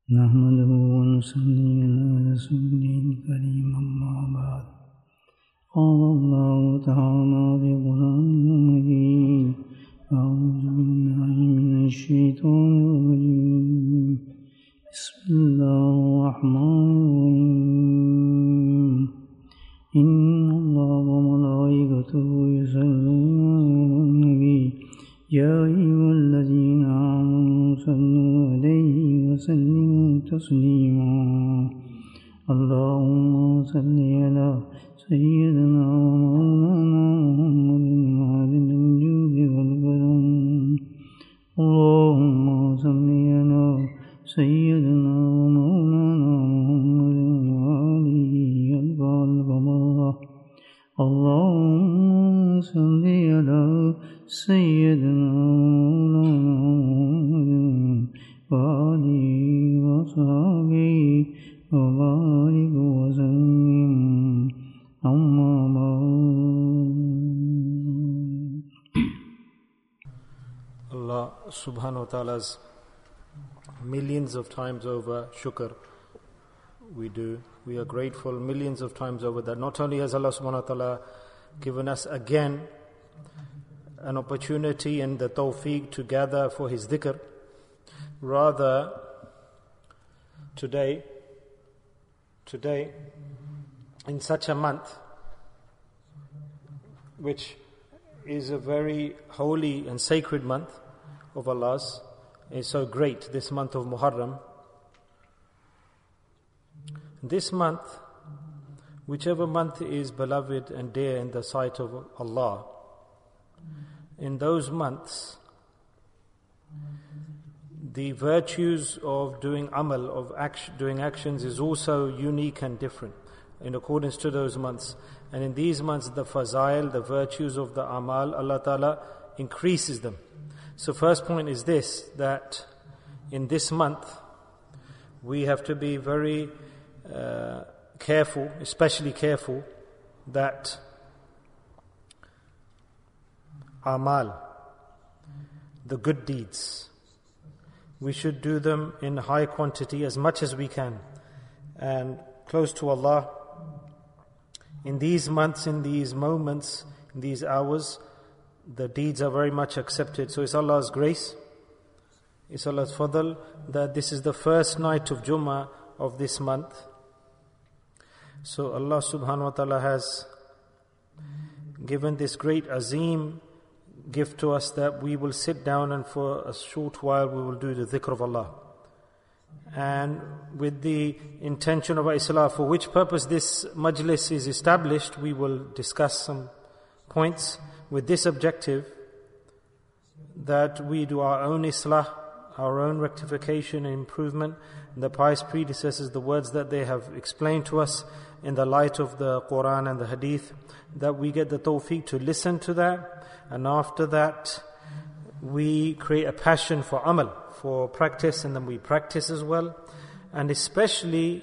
نحمده ونصلي على رسوله الكريم أما بعد قال الله تعالى في قرآنه المجيد أعوذ بالله من الشيطان الرجيم بسم الله الرحمن الرحيم إن الله وملائكته يصلون على النبي يا أيها الذين آمنوا صلوا عليه وسلموا تسليما اللهم صل على سيدنا ومولانا محمد معدن الجود والكرم اللهم صل على سيدنا ومولانا محمد وآله القمر اللهم صل على سيدنا ومولانا محمد وآله وصحبه وبارك وسلم أما بعد. Allah subhanahu wa ta'ala's millions of times over shukr we do. We are grateful millions of times over that. Not only has Allah subhanahu wa ta'ala given us again an opportunity and the tawfiq to gather for His dhikr, rather today in such a month which is a very holy and sacred month of Allah's, is so great, this month of Muharram. This month, whichever month is beloved and dear in the sight of Allah, in those months, the virtues of doing amal, of doing actions is also unique and different in accordance to those months. And in these months, the fazail, the virtues of the amal, Allah Ta'ala increases them. So first point is this, that in this month, we have to be very careful, especially careful, that amal, the good deeds, we should do them in high quantity as much as we can and close to Allah. In these months, in these moments, in these hours, the deeds are very much accepted. So it's Allah's grace, it's Allah's fadl that this is the first night of Jummah of this month. So Allah subhanahu wa ta'ala has given this great azim gift to us that we will sit down and for a short while we will do the dhikr of Allah. And with the intention of Islah, for which purpose this majlis is established, we will discuss some points with this objective, that we do our own Islah, our own rectification and improvement. The pious predecessors, the words that they have explained to us in the light of the Quran and the Hadith, that we get the tawfiq to listen to that, and after that we create a passion for amal, for practice, and then we practice as well. And especially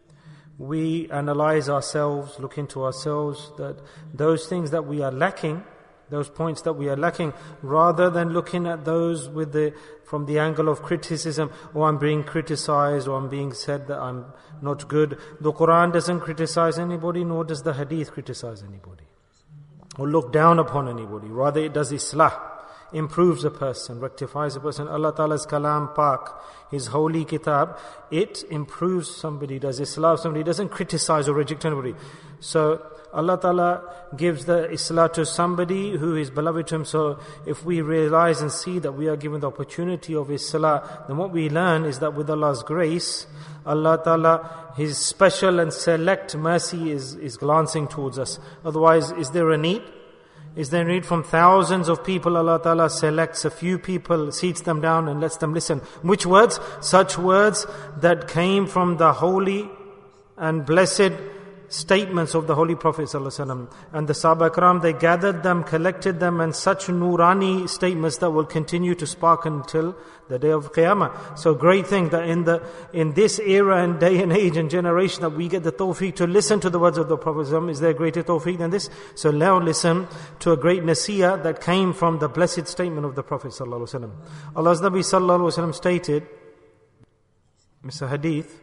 we analyze ourselves, look into ourselves, that those things that we are lacking, those points that we are lacking, rather than looking at those from the angle of criticism, or I'm being criticized, or I'm being said that I'm not good. The Quran doesn't criticize anybody, nor does the Hadith criticize anybody, or look down upon anybody. Rather it does islah, improves a person, rectifies a person. Allah Ta'ala's kalam pak, His holy kitab, it improves somebody, does islah somebody, doesn't criticize or reject anybody. So Allah Ta'ala gives the islah to somebody who is beloved to Him. So if we realize and see that we are given the opportunity of islah, then what we learn is that with Allah's grace, Allah Ta'ala, His special and select mercy is glancing towards us. Otherwise, is there a need? Is there a need from thousands of people? Allah Ta'ala selects a few people, seats them down and lets them listen. Which words? Such words that came from the holy and blessed statements of the Holy Prophet ﷺ. And the Sahaba Ikram, they gathered them, collected them, and such nurani statements that will continue to spark until the day of Qiyamah. So great thing that in this era and day and age and generation that we get the tawfiq to listen to the words of the Prophet ﷺ. Is there greater tawfiq than this? So now listen to a great nasiyah that came from the blessed statement of the Prophet ﷺ. Allah's Nabi ﷺ stated It's a hadith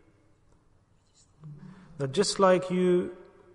that just like you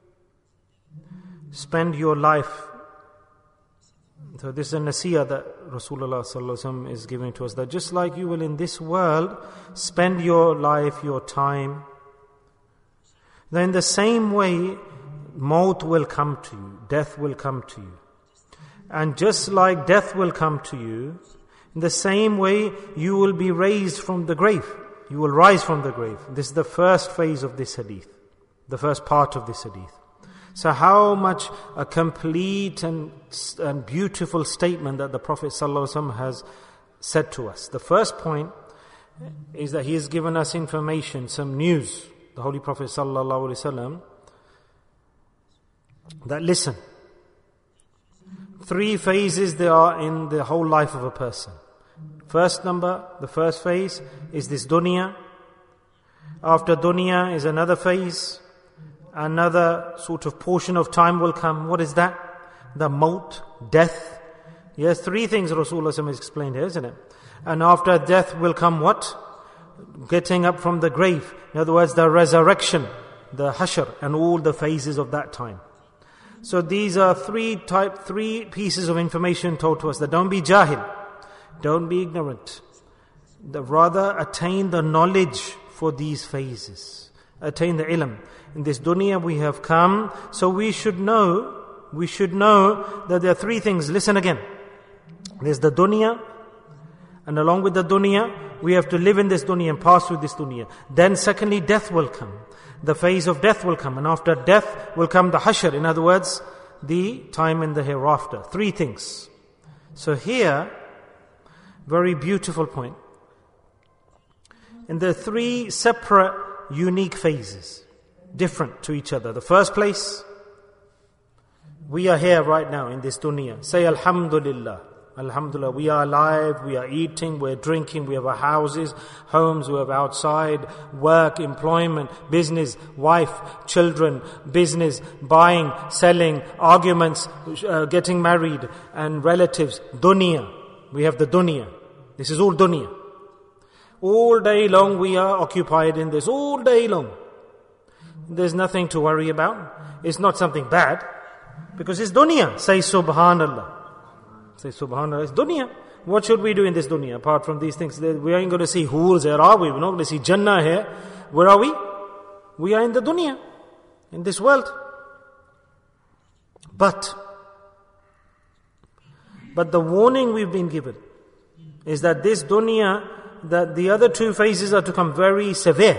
spend your life, so this is a nasiyah that Rasulullah sallallahu alaihi wasallam is giving to us, that just like you will in this world spend your life, your time, then in the same way maut will come to you, death will come to you. And just like death will come to you, in the same way you will be raised from the grave. You will rise from the grave. This is the first phase of this hadith, the first part of this hadith. So how much a complete and beautiful statement that the Prophet ﷺ has said to us. The first point is that he has given us information, some news, the Holy Prophet ﷺ, that listen, 3 phases there are in the whole life of a person. The first phase is this dunya. After dunya is another phase. Another sort of portion of time will come. What is that? The maut, death. Yes, 3 things Rasulullah has explained here, isn't it? And after death will come what? Getting up from the grave. In other words, the resurrection, the hashr, and all the phases of that time. So these are 3 pieces of information told to us, that don't be jahil, don't be ignorant, rather attain the knowledge for these phases, attain the ilm. In this dunya we have come, so we should know that there are 3 things. Listen again. There's the dunya, and along with the dunya, we have to live in this dunya and pass through this dunya. Then secondly, death will come. The phase of death will come, and after death will come the hashr. In other words, the time in the hereafter. 3 things. So here, very beautiful point. In the 3 separate, unique phases, different to each other. The first place, we are here right now in this dunya. Say Alhamdulillah. Alhamdulillah, we are alive, we are eating, we're drinking, we have our houses, homes, we have outside, work, employment, business, wife, children, business, buying, selling, arguments, getting married, and relatives. Dunya. We have the dunya. This is all dunya. All day long we are occupied in this, all day long. There's nothing to worry about. It's not something bad, because it's dunya. Say Subhanallah. Say Subhanallah, it's dunya. What should we do in this dunya apart from these things? We ain't going to see hools here, are we? We're not going to see Jannah here. Where are we? We are in the dunya, in this world. But the warning we've been given is that this dunya, that the other 2 phases are to come very severe.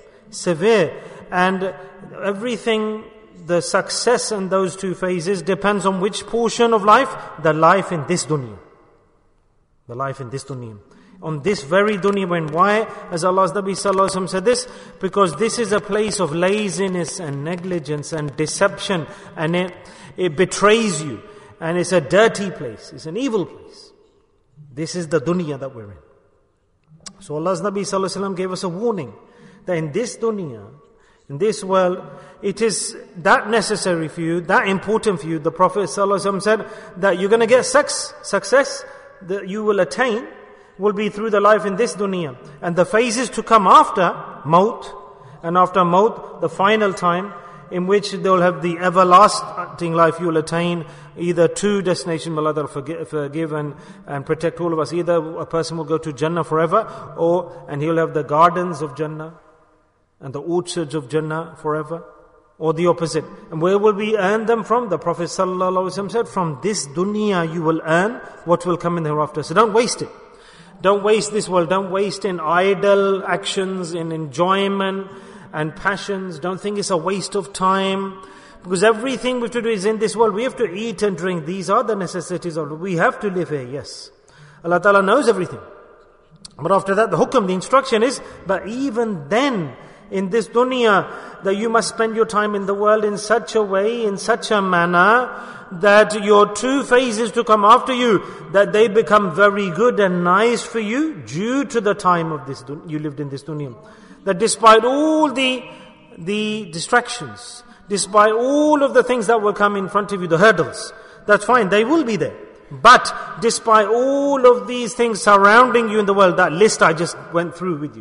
And everything, the success in those 2 phases depends on which portion of life? The life in this dunya. The life in this dunya. On this very dunya. Why? As Allah's Nabi Sallallahu Alaihi Wasallam said this, because this is a place of laziness and negligence and deception, and it betrays you. And it's a dirty place. It's an evil place. This is the dunya that we're in. So Allah's Nabi Sallallahu Alaihi Wasallam gave us a warning that in this dunya, in this world, it is that necessary for you, that important for you. The Prophet ﷺ said that you're going to get success that you will attain will be through the life in this dunya. And the phases to come after maut, and after maut, the final time in which they will have the everlasting life you will attain, either 2 destinations, may Allah forgive and protect all of us. Either a person will go to Jannah forever, and he will have the gardens of Jannah, and the orchards of Jannah forever, or the opposite. And where will we earn them from? The Prophet ﷺ said, from this dunya you will earn what will come in the hereafter. So don't waste it. Don't waste this world. Don't waste in idle actions, in enjoyment and passions. Don't think it's a waste of time. Because everything we have to do is in this world. We have to eat and drink. These are the necessities of life. We have to live here, yes. Allah Ta'ala knows everything. But after that, the hukam, the instruction is, but even then, in this dunya, that you must spend your time in the world in such a way, in such a manner, that your 2 phases to come after you, that they become very good and nice for you, due to the time of this you lived in this dunya. That despite all the distractions, despite all of the things that will come in front of you, the hurdles, that's fine, they will be there. But despite all of these things surrounding you in the world, that list I just went through with you,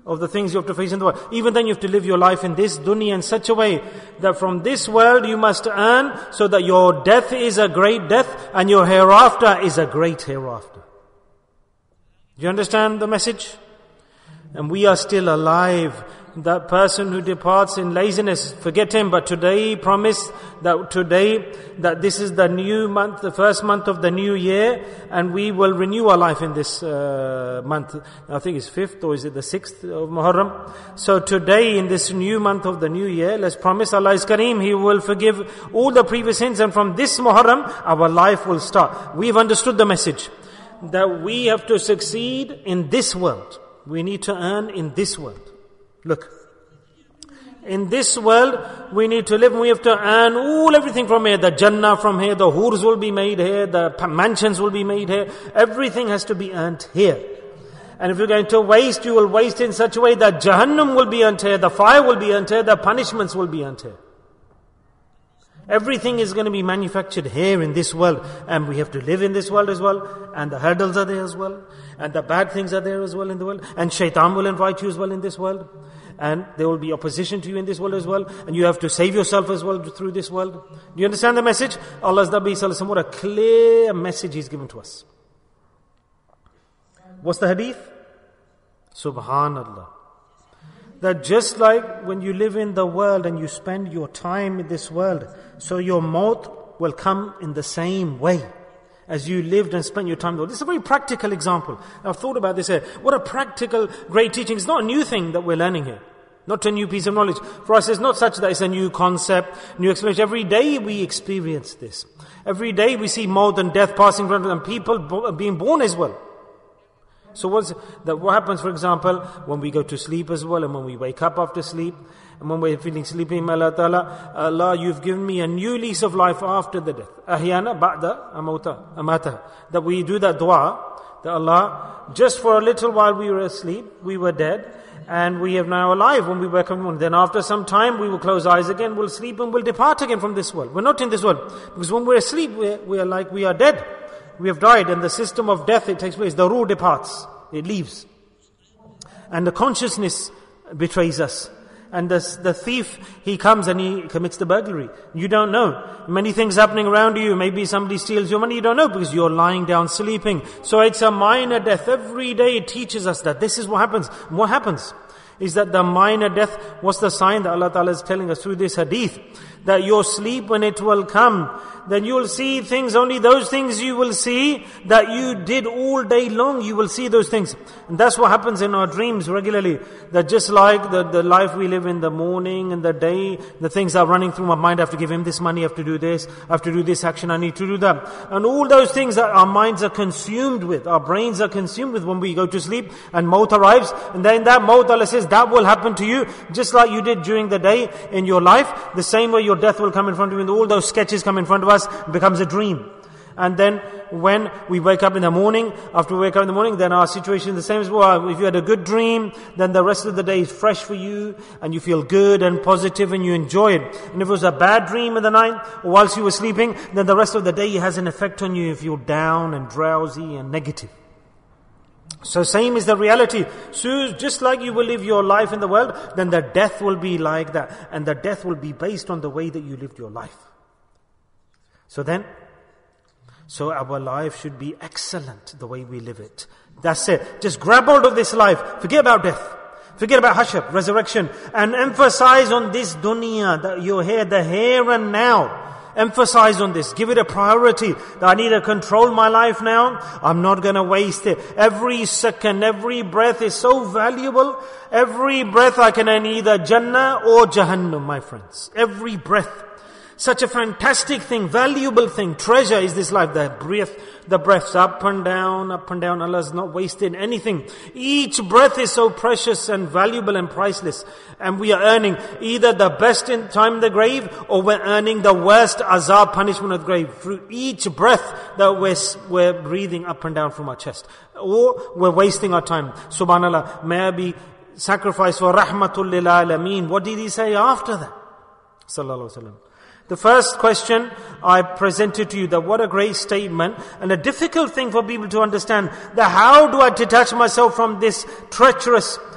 of the things you have to face in the world. Even then you have to live your life in this dunya in such a way that from this world you must earn so that your death is a great death and your hereafter is a great hereafter. Do you understand the message? And we are still alive. That person who departs in laziness, forget him, but today promise that this is the new month, the first month of the new year, and we will renew our life in this month. I think it's 5th or is it the 6th of Muharram? So today in this new month of the new year, let's promise Allah is Kareem, He will forgive all the previous sins, and from this Muharram, our life will start. We've understood the message that we have to succeed in this world. We need to earn in this world. Look, in this world we need to live and we have to earn everything from here. The Jannah from here, the hurs will be made here, the mansions will be made here. Everything has to be earned here. And if you're going to waste, you will waste in such a way that Jahannam will be earned here, the fire will be earned here, the punishments will be earned here. Everything is going to be manufactured here in this world, and we have to live in this world as well, and the hurdles are there as well, and the bad things are there as well in the world, and shaitan will invite you as well in this world, and there will be opposition to you in this world as well, and you have to save yourself as well through this world. Do you understand the message? Allah's Nabi Sallallahu Alaihi Wasallam, what a clear message He's given to us. What's the hadith? Subhanallah. That just like when you live in the world and you spend your time in this world, so your maut will come in the same way as you lived and spent your time in the world. This is a very practical example. I've thought about this here. What a practical, great teaching. It's not a new thing that we're learning here. Not a new piece of knowledge. For us, it's not such that it's a new concept, new experience. Every day we experience this. Every day we see maut and death passing around and people being born as well. So what happens, for example, when we go to sleep as well, and when we wake up after sleep, and when we're feeling sleepy, Allah Ta'ala, Allah, you've given me a new lease of life after the death. Ahyana ba'da amata. That we do that dua, that Allah, just for a little while we were asleep, we were dead, and we are now alive when we wake up in the morning. Then after some time, we will close eyes again, we'll sleep, and we'll depart again from this world. We're not in this world. Because when we're asleep, we are like we are dead. We have died, and the system of death, it takes place. The ruh departs. It leaves. And the consciousness betrays us. And the thief, he comes and he commits the burglary. You don't know. Many things happening around you. Maybe somebody steals your money. You don't know because you're lying down sleeping. So it's a minor death. Every day it teaches us that this is what happens. And what happens is that the minor death, what's the sign that Allah Ta'ala is telling us through this hadith? That your sleep, when it will come, then you will see things, only those things you will see that you did all day long, you will see those things. And that's what happens in our dreams regularly. That just like the life we live in the morning and the day, the things are running through my mind. I have to give him this money, I have to do this, I have to do this action, I need to do that. And all those things that our minds are consumed with, our brains are consumed with when we go to sleep, and maut arrives. And then that maut, Allah says, that will happen to you, just like you did during the day in your life. The same way your death will come in front of you, and all those sketches come in front of us, it becomes a dream. And then when we wake up in the morning, after we wake up in the morning, then our situation is the same as well. If you had a good dream, then the rest of the day is fresh for you, and you feel good and positive and you enjoy it. And if it was a bad dream in the night, or whilst you were sleeping, then the rest of the day has an effect on you. You feel down and drowsy and negative. So same is the reality. So just like you will live your life in the world, then the death will be like that. And the death will be based on the way that you lived your life. So our life should be excellent the way we live it. That's it. Just grab hold of this life. Forget about death. Forget about hashar, resurrection. And emphasize on this dunya, that you're here, the here and now. Emphasize on this. Give it a priority. That I need to control my life now. I'm not going to waste it. Every second, every breath is so valuable. Every breath I can earn either Jannah or Jahannam, my friends. Every breath. Such a fantastic thing, valuable thing, treasure is this life. The breath's up and down, Allah has not wasted anything. Each breath is so precious and valuable and priceless. And we are earning either the best in time in the grave, or we're earning the worst azab, punishment of the grave. Through each breath that we're breathing up and down from our chest. Or we're wasting our time. Subhanallah, may I be sacrificed for rahmatul lil alameen. What did he say after that? Sallallahu Alaihi Wasallam. The first question I presented to you, that what a great statement, and a difficult thing for people to understand, that how do I detach myself from this treacherous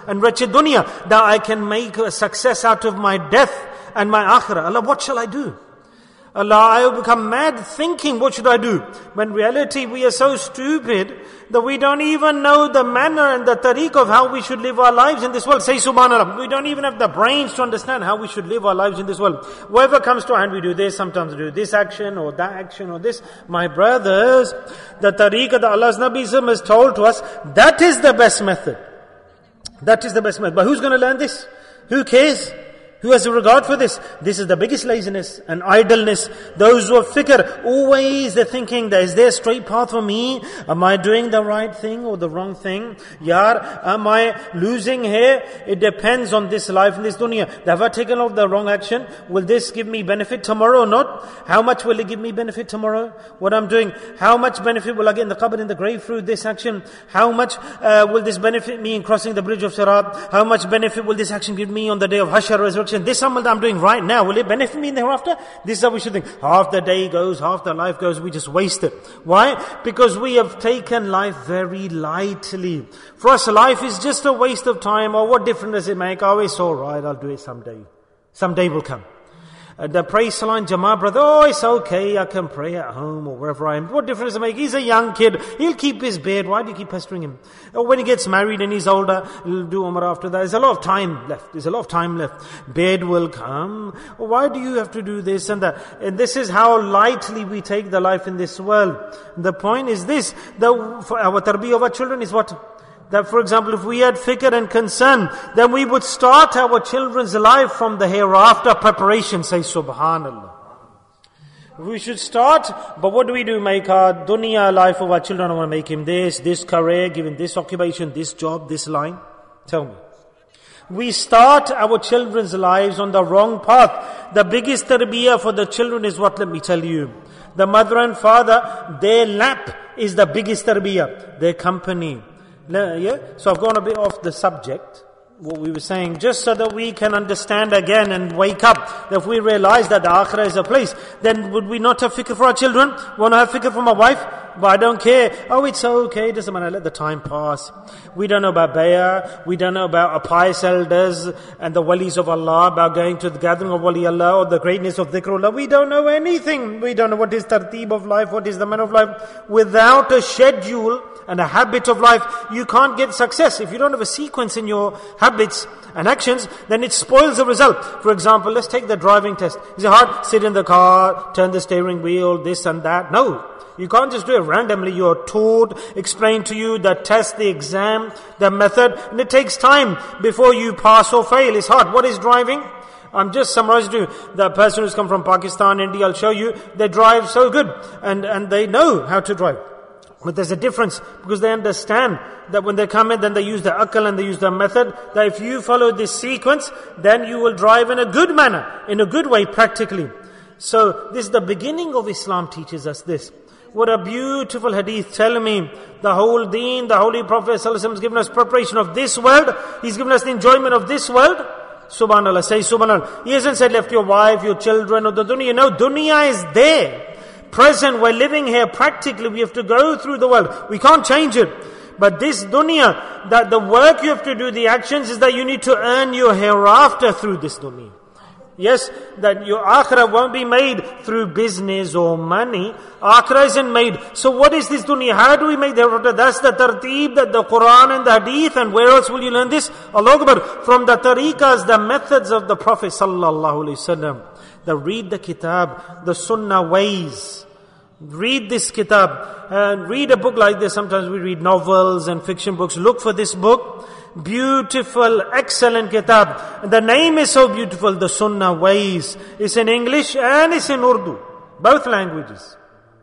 and wretched dunya, that I can make a success out of my death and my akhirah. Allah, what shall I do? Allah, I will become mad thinking, what should I do? When in reality, we are so stupid that we don't even know the manner and the tariq of how we should live our lives in this world. Say subhanallah. We don't even have the brains to understand how we should live our lives in this world. Whatever comes to hand, we do this, sometimes we do this action or that action or this. My brothers, the tariq that Allah's Nabi has told to us, that is the best method. That is the best method. But who's going to learn this? Who cares? Who has a regard for this? This is the biggest laziness and idleness. Those who have fikr, always they're thinking, is there a straight path for me? Am I doing the right thing or the wrong thing? Yaar, am I losing here? It depends on this life in this dunya. Have I taken off the wrong action? Will this give me benefit tomorrow or not? How much will it give me benefit tomorrow? What I'm doing? How much benefit will I get in the qabr, in the grave through this action? How much will this benefit me in crossing the bridge of Sirat? How much benefit will this action give me on the day of Hashar, resurrection? This amal that I'm doing right now, will it benefit me in the hereafter? This is how we should think. Half the day goes, half the life goes, we just waste it. Why? Because we have taken life very lightly. For us, life is just a waste of time. Or what difference does it make? Oh, it's alright, I'll do it someday. Someday will come. The prayer salah Jama'ah, brother, oh, it's okay, I can pray at home or wherever I am. What difference does it make? He's a young kid, he'll keep his beard, why do you keep pestering him? Or when he gets married and he's older, he'll do Umrah after that. There's a lot of time left. Beard will come. Why do you have to do this and that? And this is how lightly we take the life in this world. The point is this, that for our tarbiyah of our children is what? That, for example, if we had fikr and concern, then we would start our children's life from the hereafter preparation. Say subhanallah. We should start, but what do we do? Make our dunya life of our children. I want to make him this career, give him this occupation, this job, this line. Tell me. We start our children's lives on the wrong path. The biggest tarbiyah for the children is what? Let me tell you. The mother and father, their lap is the biggest tarbiyah. Their company. Yeah? So I've gone a bit off the subject, what we were saying, just so that we can understand again and wake up. That if we realize that the akhirah is a place, then would we not have fikr for our children? Want to have fikr for my wife? But I don't care. Oh, it's okay, it doesn't matter, let the time pass. We don't know about bay'ah, we don't know about our pious elders and the walis of Allah, about going to the gathering of wali Allah or the greatness of dhikrullah. We don't know anything. We don't know what is tarteeb of life, what is the manner of life. Without a schedule and a habit of life, you can't get success. If you don't have a sequence in your habits and actions, then it spoils the result. For example, let's take the driving test. Is it hard? Sit in the car, turn the steering wheel, this and that. No. You can't just do it randomly. You're taught, explained to you the test, the exam, the method, and it takes time before you pass or fail. It's hard. What is driving? I'm just summarizing to you. The person who's come from Pakistan, India, I'll show you, they drive so good and they know how to drive. But there's a difference because they understand that when they come in, then they use the akal and they use the method. That if you follow this sequence, then you will drive in a good manner, in a good way, practically. So this is the beginning of Islam teaches us this. What a beautiful hadith. Tell me, the whole deen, the Holy Prophet ﷺ has given us preparation of this world. He's given us the enjoyment of this world. Subhanallah, say subhanallah. He hasn't said left your wife, your children or the dunya. No, dunya is there. Present, we're living here practically. We have to go through the world. We can't change it. But this dunya, that the work you have to do, the actions, is that you need to earn your hereafter through this dunya. Yes, that your akhirah won't be made through business or money. Akhirah isn't made. So what is this dunya? How do we make the hereafter? That's the tarteeb, that the Quran and the hadith. And where else will you learn this? Allahu Akbar. From the tariqas, the methods of the Prophet sallallahu alaihi wasallam. Read the kitab, the sunnah ways. Read this kitab. Read a book like this. Sometimes we read novels and fiction books. Look for this book. Beautiful, excellent kitab. The name is so beautiful, the Sunnah Ways. It's in English and it's in Urdu. Both languages.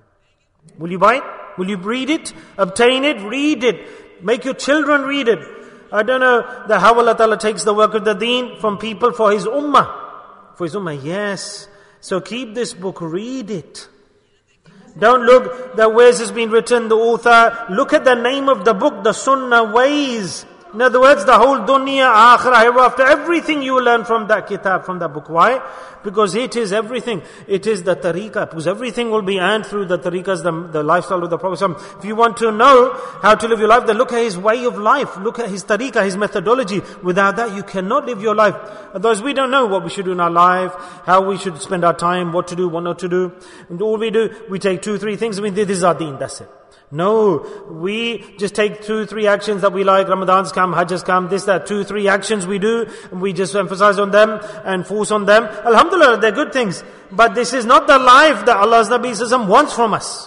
Will you buy it? Will you read it? Obtain it? Read it. Make your children read it. I don't know how Allah Ta'ala takes the work of the deen from people for His ummah. For His ummah, yes. So keep this book, read it. Don't look that where's this been written, the author. Look at the name of the book, the Sunnah Ways. In other words, the whole dunya, akhirah, hereafter, everything you will learn from that kitab, from that book. Why? Because it is everything. It is the tariqah. Because everything will be earned through the tariqahs, the lifestyle of the Prophet. If you want to know how to live your life, then look at his way of life. Look at his tariqah, his methodology. Without that, you cannot live your life. Otherwise, we don't know what we should do in our life, how we should spend our time, what to do, what not to do. And all we do, we take 2-3 things. This is our deen, that's it. No, we just take 2-3 actions that we like. Ramadan's come, Hajj has come, this, that, 2-3 actions we do, and we just emphasize on them and force on them. Alhamdulillah, they're good things. But this is not the life that Allah's Nabi Sallallahu wants from us.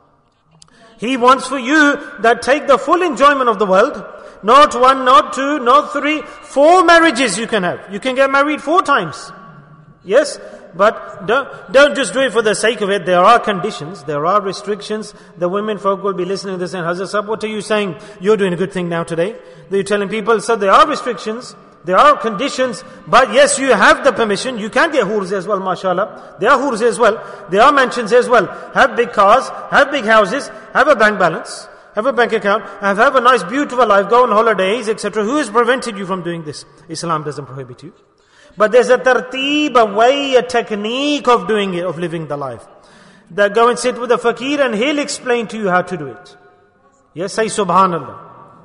He wants for you that take the full enjoyment of the world. Not 1, not 2, not 3, 4 marriages you can have. You can get married 4 times. Yes? But don't just do it for the sake of it. There are conditions, there are restrictions. The women folk will be listening to this and Hazrat Sahib, what are you saying? You're doing a good thing now today. You're telling people, so there are restrictions, there are conditions, but yes, you have the permission. You can get hurs as well, mashallah. There are hurs as well. There are mansions as well. Have big cars, have big houses, have a bank balance, have a bank account, have a nice beautiful life, go on holidays, etc. Who has prevented you from doing this? Islam doesn't prohibit you. But there's a tarteeb, a way, a technique of doing it, of living the life. That go and sit with a fakir and he'll explain to you how to do it. Yes, say subhanallah.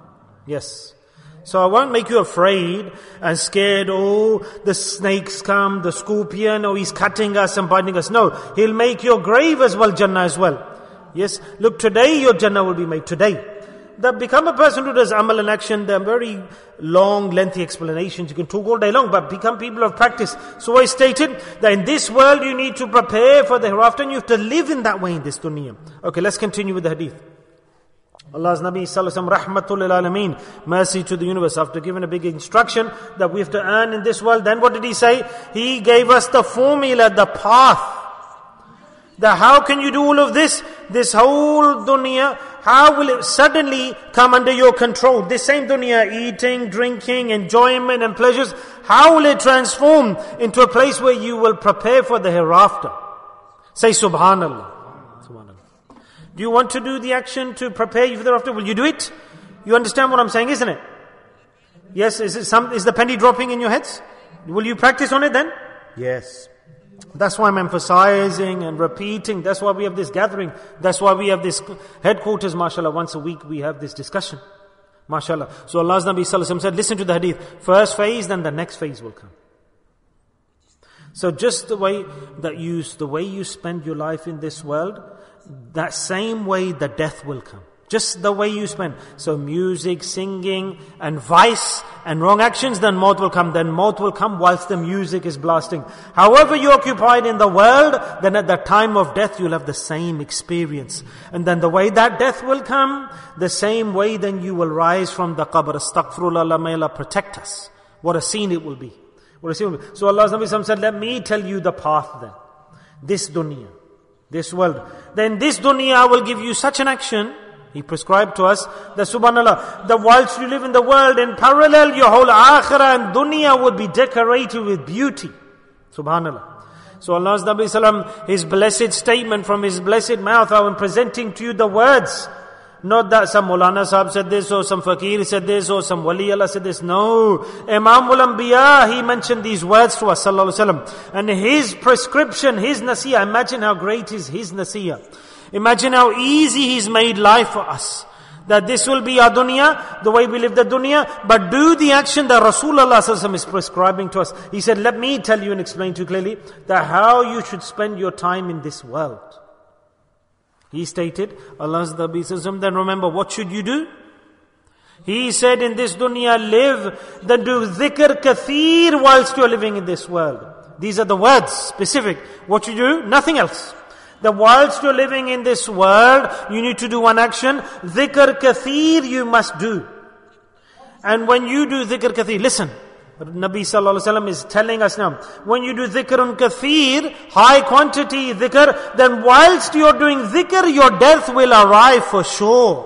Yes. So I won't make you afraid and scared, oh, the snakes come, the scorpion, oh, he's cutting us and biting us. No, he'll make your grave as well, Jannah as well. Yes, look, today your Jannah will be made, today. That become a person who does amal and action. There are very long, lengthy explanations. You can talk all day long, but become people of practice. So I stated that in this world you need to prepare for the hereafter and you have to live in that way in this dunya. Okay, let's continue with the hadith. Allah's Nabi Sallallahu Alaihi Wasallam, Rahmatul Lil Alameen, mercy to the universe. After giving a big instruction that we have to earn in this world, then what did he say? He gave us the formula, the path. That how can you do all of this? This whole dunya, how will it suddenly come under your control? This same dunya, eating, drinking, enjoyment and pleasures, how will it transform into a place where you will prepare for the hereafter? Say subhanallah. Subhanallah. Do you want to do the action to prepare you for the hereafter? Will you do it? You understand what I'm saying, isn't it? Yes, is the penny dropping in your heads? Will you practice on it then? Yes. That's why I'm emphasizing and repeating. That's why we have this gathering. That's why we have this headquarters, mashallah. Once a week we have this discussion. Mashallah. So Allah's Nabi Sallallahu Alaihi Wasallam said, listen to the hadith. First phase, then the next phase will come. So just the way you spend your life in this world, that same way the death will come. Just the way you spend. So music, singing, and vice, and wrong actions, then maut will come. Then maut will come whilst the music is blasting. However you're occupied in the world, then at the time of death you'll have the same experience. And then the way that death will come, the same way then you will rise from the qabr. Astaghfirullah, may Allah protect us. What a scene it will be. What a scene it will be. So Allah's Nabi said, let me tell you the path then. This dunya, this world. Then this dunya I will give you such an action. He prescribed to us that subhanallah, that whilst you live in the world, in parallel your whole akhirah and dunya would be decorated with beauty. Subhanallah. So Allah's Nabi Sallam, his blessed statement from his blessed mouth, I am presenting to you the words. Not that some Maulana Sahib said this, or some Fakir said this, or some Wali Allah said this. No. Imamul Anbiya, he mentioned these words to us, sallallahu alaihi wasallam. And his prescription, his nasiyah, imagine how great is his nasiyah. Imagine how easy he's made life for us. That this will be our dunya, the way we live the dunya, but do the action that Rasulullah is prescribing to us. He said, let me tell you and explain to you clearly that how you should spend your time in this world. He stated, Allah's Nabi, then remember, what should you do? He said, in this dunya live, then do dhikr kathir whilst you're living in this world. These are the words, specific. What you do? Nothing else. That whilst you're living in this world, you need to do one action. Dhikr kathir you must do. And when you do dhikr kathir, listen. Nabi Sallallahu Alaihi Wasallam is telling us now. When you do dhikrun kathir, high quantity dhikr, then whilst you're doing dhikr, your death will arrive for sure.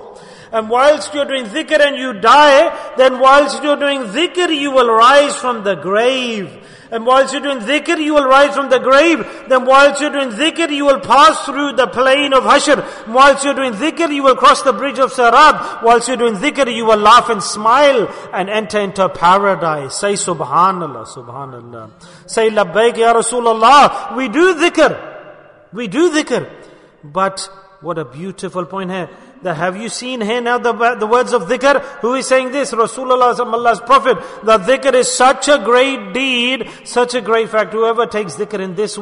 And whilst you're doing dhikr and you die, then whilst you're doing dhikr, you will rise from the grave. And whilst you're doing dhikr, you will rise from the grave. Then whilst you're doing dhikr, you will pass through the plain of Hashr. Whilst you're doing dhikr, you will cross the bridge of Sirat. Whilst you're doing dhikr, you will laugh and smile and enter into paradise. Say Subhanallah, Subhanallah. Say Labbaik Ya Rasulullah. We do dhikr. We do dhikr. But what a beautiful point here. That have you seen here now the words of dhikr? Who is saying this? Rasulullah, Allah's Prophet. That dhikr is such a great deed, such a great fact. Whoever takes dhikr in this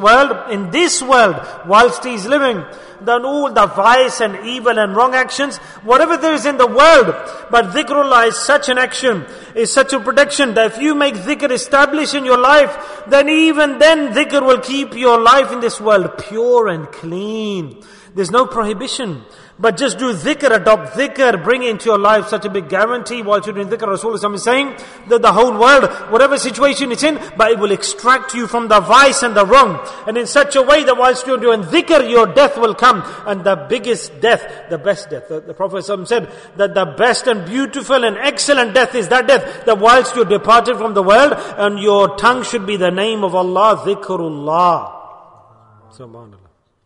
world, whilst he is living, then all the vice and evil and wrong actions, whatever there is in the world, but dhikrullah is such an action, is such a protection that if you make dhikr established in your life, then even then dhikr will keep your life in this world pure and clean. There's no prohibition. But just do dhikr, adopt dhikr, bring into your life such a big guarantee while you're doing dhikr. Rasulullah is saying that the whole world, whatever situation it's in, but it will extract you from the vice and the wrong. And in such a way that whilst you're doing dhikr, your death will come. And the biggest death, the best death. The Prophet said that the best and beautiful and excellent death is that death, that whilst you're departed from the world, and your tongue should be the name of Allah, dhikrullah. Subhanallah.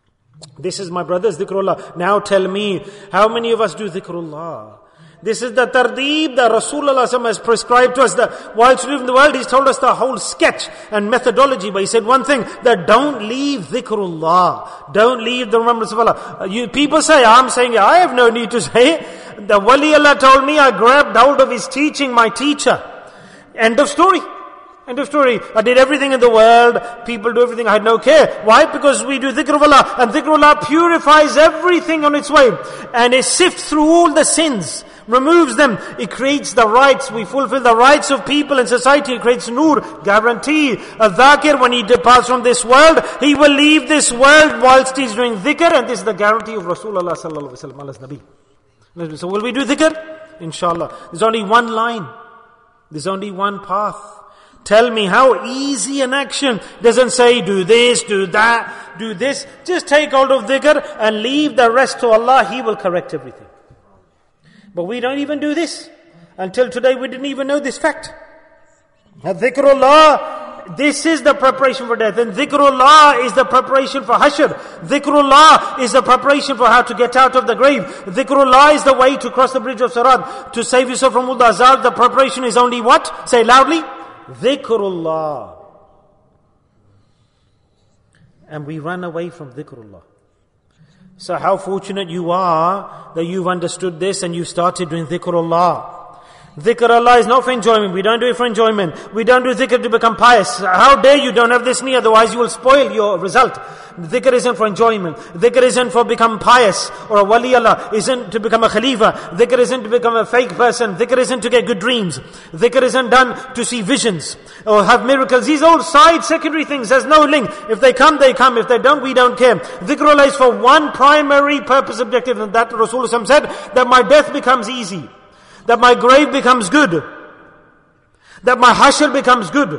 This is, my brothers, dhikrullah. Now tell me, how many of us do dhikrullah? This is the tardeeb that Rasulullah has prescribed to us. That whilst we live in the world, He's told us the whole sketch and methodology. But He said one thing, that don't leave dhikrullah. Don't leave the remembrance of Allah. People say, I'm saying, I have no need to say it. The wali Allah told me, I grabbed hold of his teaching, my teacher. End of story. End of story. I did everything in the world. People do everything. I had no care. Why? Because we do dhikr of Allah. And dhikr of Allah purifies everything on its way. And it sifts through all the sins. Removes them. It creates the rights. We fulfill the rights of people and society. It creates nur. Guarantee. A dhakir, when he departs from this world, he will leave this world whilst he's doing dhikr. And this is the guarantee of Rasulullah sallallahu alaihi wasallam, Allah's Nabi. So will we do dhikr? Inshallah. There's only one line. There's only one path. Tell me how easy an action. Doesn't say do this, do that, do this. Just take hold of dhikr and leave the rest to Allah. He will correct everything. But we don't even do this. Until today we didn't even know this fact. Dhikrullah, this is the preparation for death. And dhikrullah is the preparation for Hashr. Dhikrullah is the preparation for how to get out of the grave. Dhikrullah is the way to cross the bridge of Sirat. To save yourself from all the azab, the preparation is only what? Say loudly. Dhikrullah. And we run away from dhikrullah. So how fortunate you are that you've understood this and you started doing dhikrullah. Dhikr Allah is not for enjoyment. We don't do it for enjoyment. We don't do dhikr to become pious. How dare you don't have this need, otherwise you will spoil your result. Dhikr isn't for enjoyment. Dhikr isn't for become pious or a wali Allah. Isn't to become a khalifa. Dhikr isn't to become a fake person. Dhikr isn't to get good dreams. Dhikr isn't done to see visions or have miracles. These are all side secondary things. There's no link. If they come, they come. If they don't, we don't care. Dhikr Allah is for one primary purpose objective, and that Rasulullah said, that my death becomes easy. That my grave becomes good. That my hashr becomes good.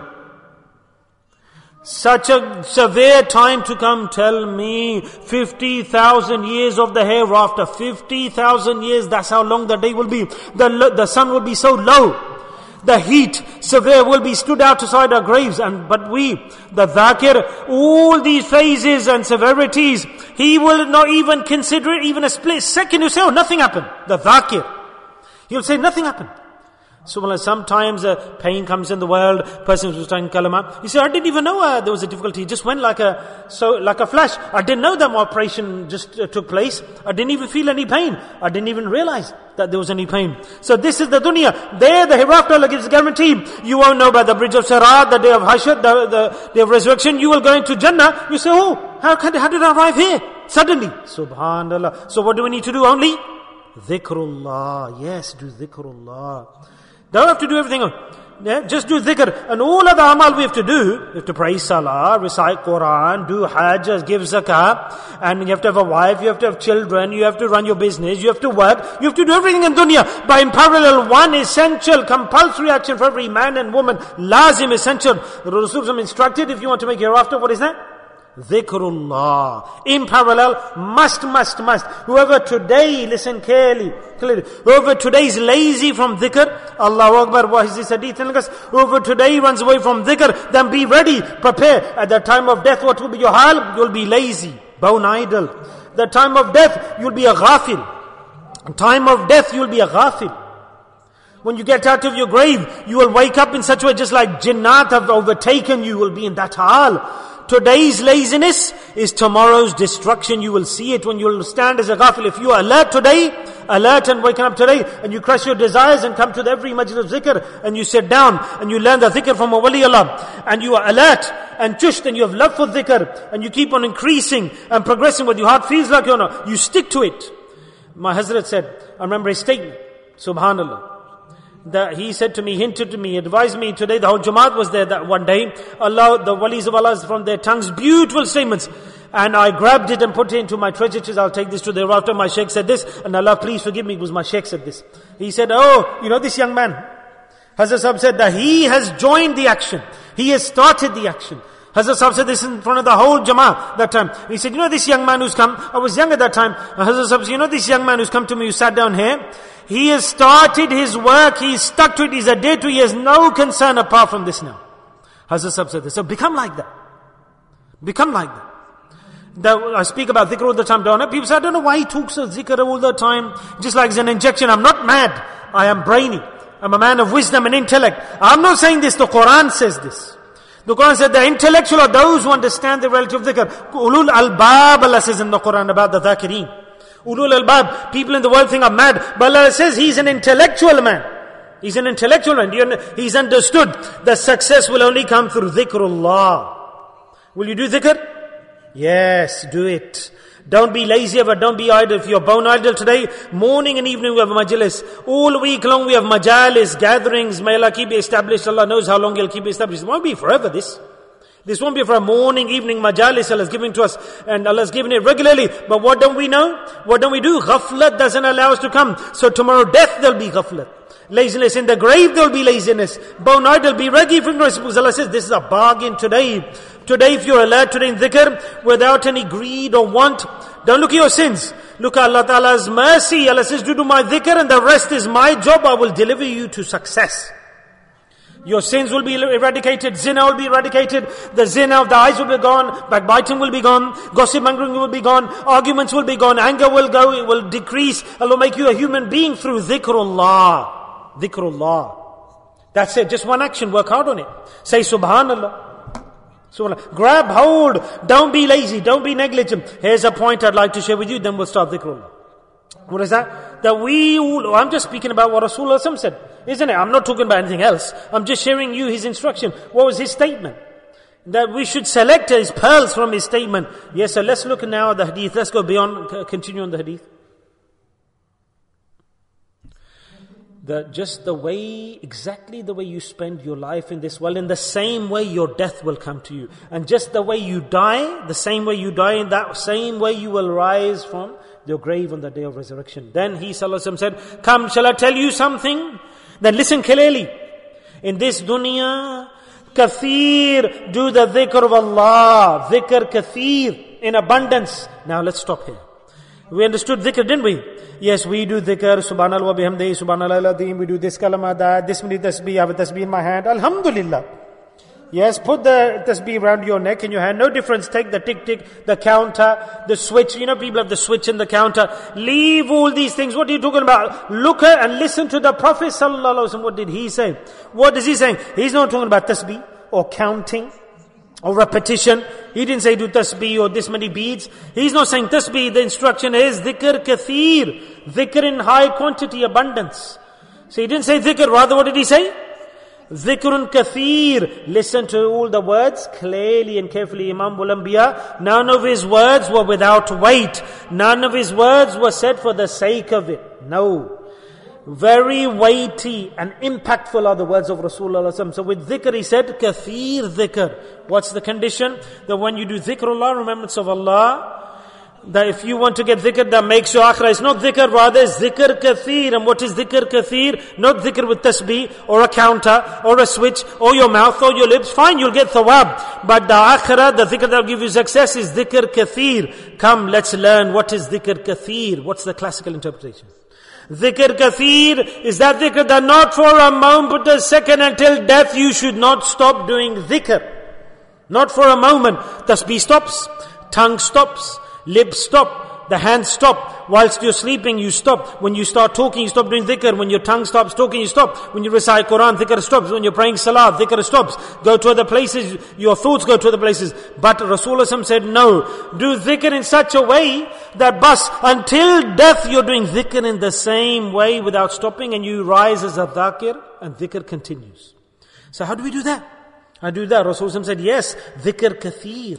Such a severe time to come. Tell me, 50,000 years of the hereafter. 50,000 years, that's how long the day will be. The sun will be so low. The heat severe will be stood outside our graves. But we, the dhakir, all these phases and severities, he will not even consider it even a split second. You say, oh, nothing happened. The dhakir. He'll say nothing happened. So sometimes pain comes in the world. Person who's studying kalama, he said, I didn't even know there was a difficulty. It just went like a flash. I didn't know that my operation just took place. I didn't even feel any pain. I didn't even realize that there was any pain. So this is the dunya. There, the hereafter, Allah gives a guarantee. You won't know by the bridge of Sirat, the day of Hashr, the day of resurrection. You will go into Jannah. You say, oh, how did I arrive here? Suddenly. Subhanallah. So what do we need to do? Only dhikrullah. Yes, do dhikrullah. Don't have to do everything. Yeah, just do dhikr. And all other amal we have to do. We have to pray salah, recite Quran, do hajj, give zakah. And you have to have a wife, you have to have children, you have to run your business, you have to work. You have to do everything in dunya. But in parallel, one essential, compulsory action for every man and woman. Lazim, essential. The Rasul instructed, if you want to make hereafter, what is that? Dhikrullah. In parallel, must. Whoever today, listen clearly, whoever today is lazy from dhikr, Allahu Akbar, what is this hadith telling us? Whoever today runs away from dhikr, then be ready, prepare. At the time of death, what will be your hal? You'll be lazy, bone idle. The time of death, you'll be a ghafil. Time of death, you'll be a ghafil. When you get out of your grave, you will wake up in such a way just like jinnat have overtaken you, you will be in that hal. Today's laziness is tomorrow's destruction. You will see it when you will stand as a ghafil. If you are alert today, alert and waking up today, and you crush your desires and come to every majlis of zikr, and you sit down and you learn the zikr from a wali Allah, and you are alert and chusht and you have love for dhikr, and you keep on increasing and progressing what your heart feels like, you stick to it. My Hazrat said, I remember his statement, subhanallah, that he said to me, hinted to me, advised me today, the whole Jamaat was there that one day, Allah, the walis of Allah from their tongues, beautiful statements, and I grabbed it and put it into my treasure chest. I'll take this to the hereafter. My Shaykh said this, and Allah please forgive me because my Shaykh said this. He said, this young man, Hazrat Sahib said that he has joined the action, he has started the action. Hazrat Sahib said this in front of the whole Jama'ah that time. He said, this young man who's come, I was young at that time. Hazrat Sahib said, this young man who's come to me, who sat down here, he has started his work, he's stuck to it, he's adhered to it, he has no concern apart from this now. Hazrat Sahib said this. So become like that. Become like that. I speak about dhikr all the time, don't I? People say, I don't know why he talks of dhikr all the time, just like it's an injection. I'm not mad, I am brainy. I'm a man of wisdom and intellect. I'm not saying this, the Quran says this. The Quran said the intellectual are those who understand the reality of dhikr. Ulul albab, Allah says in the Quran about the dhakireen. Ulul albab, people in the world think I'm mad, but Allah says he's an intellectual man. He's an intellectual man. He's understood that success will only come through dhikrullah. Will you do dhikr? Yes, do it. Don't be lazy ever, don't be idle. If you're bone idle today, morning and evening we have majlis. All week long we have majalis, gatherings. May Allah keep it established. Allah knows how long He'll keep it established. It won't be forever this. This won't be for a morning, evening majalis Allah has given to us. And Allah has given it regularly. But what don't we know? What don't we do? Ghaflat doesn't allow us to come. So tomorrow death there'll be ghaflat. Laziness in the grave there'll be laziness. Bone idle, be ready for grace. Because Allah says this is a bargain today. Today if you're alert today in dhikr, without any greed or want, don't look at your sins. Look at Allah Ta'ala's mercy. Allah says, do my dhikr and the rest is my job. I will deliver you to success. Your sins will be eradicated. Zina will be eradicated. The zina of the eyes will be gone. Backbiting will be gone. Gossip mongering will be gone. Arguments will be gone. Anger will go. It will decrease. Allah will make you a human being through dhikrullah. Dhikrullah. That's it. Just one action. Work hard on it. Say Subhanallah. Subhanallah. Grab hold. Don't be lazy. Don't be negligent. Here's a point I'd like to share with you. Then we'll start dhikrullah. What is that? That we all, I'm just speaking about what Rasulullah said, isn't it? I'm not talking about anything else. I'm just sharing you his instruction. What was his statement? That we should select his pearls from his statement. Yes, so let's look now at the hadith. Let's go beyond, continue on the hadith. Just the way, exactly the way you spend your life in this world, in the same way your death will come to you. And just the way you die, the same way you die, in that same way you will rise from your grave on the day of resurrection. Then he ﷺ said, come, shall I tell you something? Then listen clearly. In this dunya, kathir, do the dhikr of Allah. Dhikr kathir, in abundance. Now let's stop here. We understood dhikr, didn't we? Yes, we do dhikr, subhanallah wa bihamdihi, subhanallah al-azim, we do this kalama, that, this many tasbih, I have a tasbih in my hand, alhamdulillah. Yes, put the tasbih around your neck in your hand, no difference, take the tick, the counter, the switch, people have the switch in the counter, leave all these things, what are you talking about? Look at and listen to the Prophet sallallahu alaihi wasallam, what did he say? What is he saying? He's not talking about tasbih, or counting, or repetition. He didn't say do tasbih or this many beads. He's not saying tasbih. The instruction is dhikr kathir. Dhikr in high quantity, abundance. So he didn't say dhikr. Rather, what did he say? Dhikrun kathir. Listen to all the words clearly and carefully. Imam Al-Anbiya, none of his words were without weight. None of his words were said for the sake of it. No. Very weighty and impactful are the words of Rasulullah. So with dhikr he said, kathir dhikr. What's the condition? That when you do dhikrullah, remembrance of Allah, that if you want to get dhikr that makes your akhirah, it's not dhikr, rather it's dhikr kathir. And what is dhikr kathir? Not dhikr with tasbih, or a counter, or a switch, or your mouth, or your lips. Fine, you'll get thawab. But the akhirah, the dhikr that will give you success is dhikr kathir. Come, let's learn what is dhikr kathir. What's the classical interpretation? Dhikr kathir is that dhikr that not for a moment, a second, until death you should not stop doing dhikr. Not for a moment. Tasbih stops, tongue stops, lips stop, the hands stop. Whilst you're sleeping, you stop. When you start talking, you stop doing dhikr. When your tongue stops talking, you stop. When you recite Quran, dhikr stops. When you're praying salah, dhikr stops. Go to other places, your thoughts go to other places. But Rasulullah said, no, do dhikr in such a way that bas, until death you're doing dhikr in the same way without stopping, and you rise as a dhakir, and dhikr continues. So how do we do that? I do that. Rasulullah said, yes, dhikr kathir.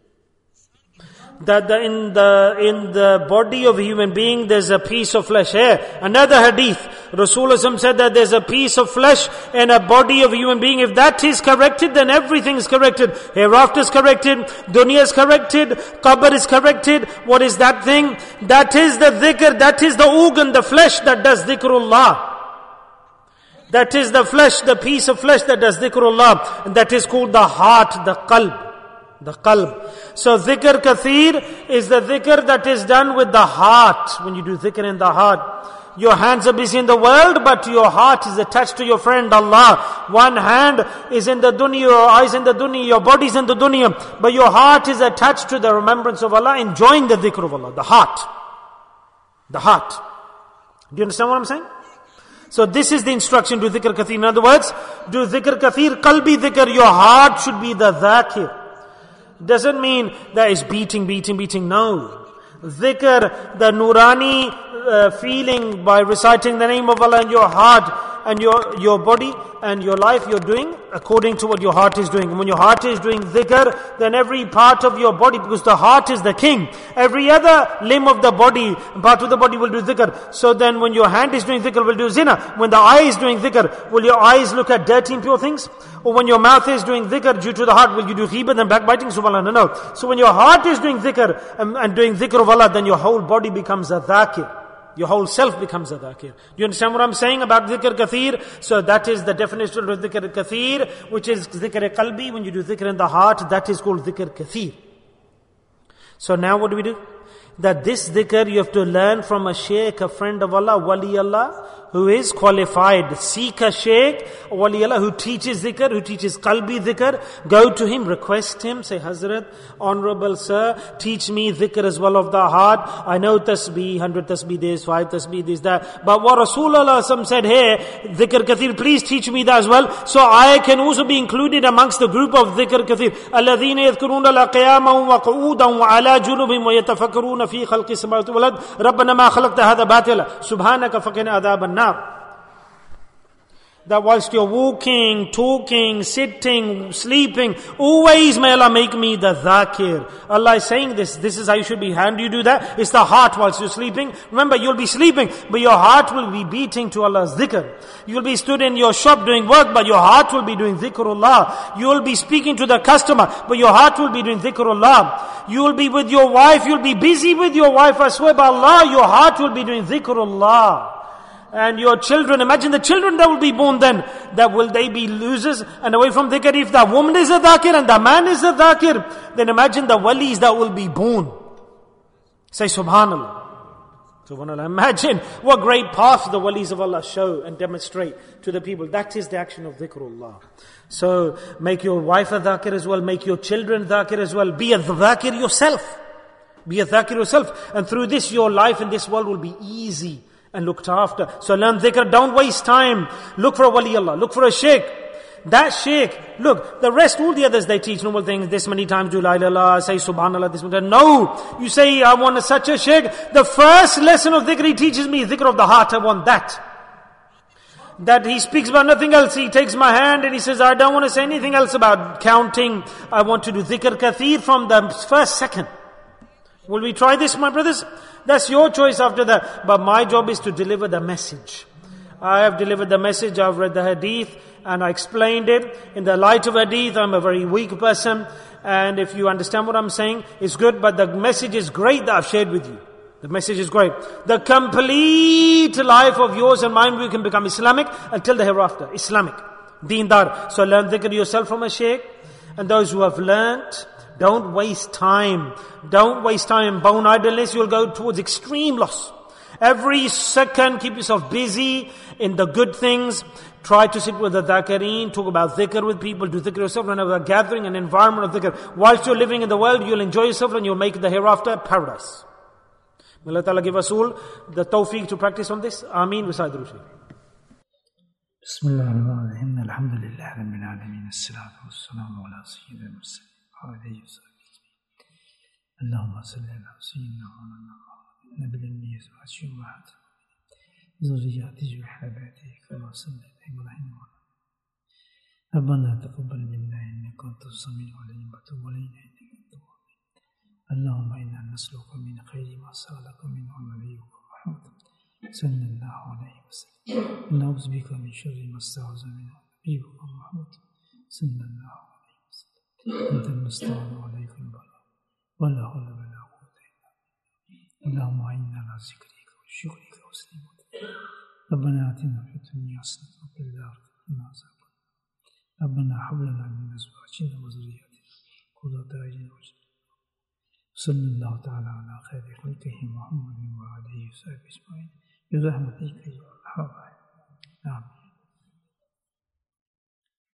That in the body of a human being there's a piece of flesh. Here, another hadith, Rasulullah said that there's a piece of flesh in a body of a human being. If that is corrected, then everything is corrected. Hereafter is corrected, dunya is corrected, qabr is corrected. What is that thing? That is the dhikr, that is the organ, the flesh that does dhikrullah. That is the flesh, the piece of flesh that does dhikrullah. And that is called the heart, the qalb. The qalb. So dhikr kathir is the dhikr that is done with the heart. When you do dhikr in the heart, your hands are busy in the world, but your heart is attached to your friend Allah. One hand is in the dunya, your eyes in the dunya, your body is in the dunya, but your heart is attached to the remembrance of Allah, enjoying the dhikr of Allah. The heart. The heart. Do you understand what I'm saying? So this is the instruction, do dhikr kathir. In other words, do dhikr kathir, qalbi dhikr. Your heart should be the dhakir. Doesn't mean that it's beating. No. Dhikr, the nurani feeling by reciting the name of Allah in your heart and your body and your life, you're doing according to what your heart is doing. And when your heart is doing dhikr, then every part of your body, because the heart is the king, every other limb of the body, part of the body will do dhikr. So then when your hand is doing dhikr, will do zina. When the eye is doing dhikr, will your eyes look at dirty, impure things? Or when your mouth is doing dhikr due to the heart, will you do ghibah and backbiting? Subhanallah, no. So when your heart is doing dhikr and doing dhikr of Allah, then your whole body becomes a dhakir. Your whole self becomes a dhakir. Do you understand what I'm saying about dhikr kathir? So that is the definition of dhikr kathir, which is dhikr qalbi. When you do dhikr in the heart, that is called dhikr kathir. So now what do? That this dhikr you have to learn from a shaykh, a friend of Allah, wali Allah, who is qualified. Seek a shaykh, a wali Allah, who teaches dhikr, who teaches qalbi dhikr. Go to him, request him, say, Hazrat, honorable sir, teach me dhikr as well of the heart. I know tasbih, 100 tasbih this, 5 tasbih this, that. But what Rasulullah said here, dhikr kathir, please teach me that as well. So I can also be included amongst the group of dhikr kathir. الَّذِينَ يَذْكُرُونَ لَقِيَامًا وَقُعُودًا وَعَلَى جُنُوبِهِمْ وَيَتَفَكَّرُونَ في خلق السماوات والأرض ربنا ما خلقت هذا باطلا سبحانك فقنا عذاب النار. That whilst you're walking, talking, sitting, sleeping, always may Allah make me the dhakir. Allah is saying this is how you should be. How do you do that? It's the heart whilst you're sleeping. Remember, you'll be sleeping, but your heart will be beating to Allah's dhikr. You'll be stood in your shop doing work, but your heart will be doing dhikrullah. You will be speaking to the customer, but your heart will be doing dhikrullah. You will be with your wife, you'll be busy with your wife. I swear by Allah, your heart will be doing dhikrullah. And your children, imagine the children that will be born then, that will they be losers and away from dhikr? If the woman is a dhakir and the man is a dhakir, then imagine the walis that will be born. Say subhanallah. Subhanallah. Imagine what great path the walis of Allah show and demonstrate to the people. That is the action of dhikrullah. So make your wife a dhakir as well, make your children dhakir as well. Be a dhakir yourself. Be a dhakir yourself. And through this, your life in this world will be easy and looked after. So learn dhikr, don't waste time. Look for a wali Allah, look for a shaykh. That shaykh, look, the rest, all the others, they teach normal things. This many times do la ilaha illallah, say subhanallah, this many times. No, you say, I want such a shaykh. The first lesson of dhikr he teaches me, dhikr of the heart, I want that. That he speaks about nothing else. He takes my hand and he says, I don't want to say anything else about counting. I want to do dhikr kathir from the first second. Will we try this, my brothers? That's your choice after that. But my job is to deliver the message. I have delivered the message, I've read the hadith, and I explained it. In the light of hadith, I'm a very weak person, and if you understand what I'm saying, it's good, but the message is great that I've shared with you. The message is great. The complete life of yours and mine, we can become Islamic until the hereafter. Islamic. Deendar. So learn dhikr yourself from a shaykh. And those who have learnt, don't waste time. Don't waste time. Bone idleness, you'll go towards extreme loss. Every second, keep yourself busy in the good things. Try to sit with the dhakareen, talk about dhikr with people, do dhikr yourself, and have a gathering, an environment of dhikr. Whilst you're living in the world, you'll enjoy yourself and you'll make the hereafter paradise. May Allah Ta'ala give us all the tawfiq to practice on this. Ameen. Recite the Rushdi. Bismillahirrahmanirrahim. Alhamdulillah Rabbil Alameen. As-salatu was-salamu ala sayyidina Muhammad wa alayhi wa sallam. Allahumma salli ala sayyidina Muhammad nabil ummi wa ashiyumat zurriyatihi wa habatihi kama sallaita Ibrahim wa Rabbana taqabbal minna innaka antas samiul alim wa tub alayna innaka antat اللهم إنا نسألك من خير ما سألك منه نبيك محمد صلى الله عليه وسلم ونعوذ بك من شر ما استعاذ منه نبيك محمد صلى الله عليه وسلم أنت المستعان عليك البلاء ولا حول ولا قوة إلا بالله اللهم أعنا على ذكرك وشكرك وحسن عبادتك ربنا آتنا في الدنيا حسنة وفي الآخرة عذاب ربنا هب لنا من أزواجنا وذرياتنا قرة أعين واجعلنا صلى الله تعالى على خير خلقه محمد وعلى آله وصحبه أجمعين برحمتك يا أرحم الراحمين آمين.